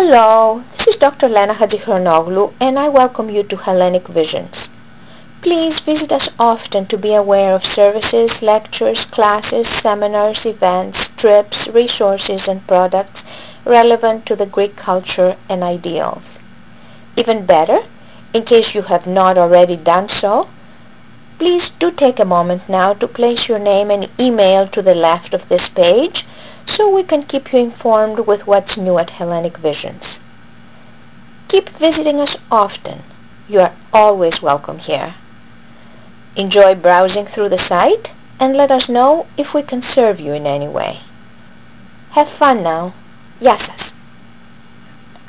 Hello, this is Dr. Lena Hadjichronoglu and I welcome you to Hellenic Visions. Please visit us often to be aware of services, lectures, classes, seminars, events, trips, resources and products relevant to the Greek culture and ideals. Even better, in case you have not already done so, please do take a moment now to place your name and email to the left of this page so we can keep you informed with what's new at Hellenic Visions. Keep visiting us often. You are always welcome here. Enjoy browsing through the site and let us know if we can serve you in any way. Have fun now. Γεια σας.